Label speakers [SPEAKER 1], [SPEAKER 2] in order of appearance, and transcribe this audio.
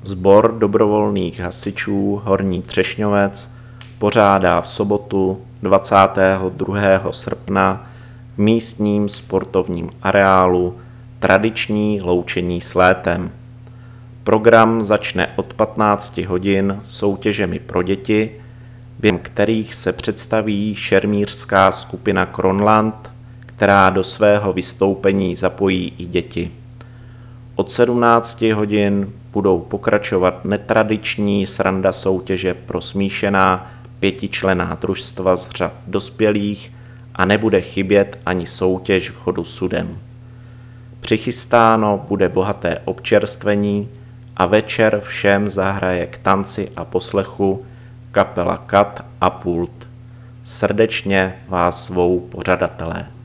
[SPEAKER 1] Sbor dobrovolných hasičů Horní Třešňovec pořádá v sobotu 22. srpna v místním sportovním areálu tradiční loučení s létem. Program začne od 15 hodin soutěžemi pro děti, během kterých se představí šermířská skupina Kronland, která do svého vystoupení zapojí i děti. Od 17 hodin budou pokračovat netradiční sranda soutěže pro smíšená 5členná družstva z řad dospělých a nebude chybět ani soutěž v hodu sudem. Přichystáno bude bohaté občerstvení a večer všem zahraje k tanci a poslechu kapela Kat a Pult. Srdečně vás zvou pořadatelé.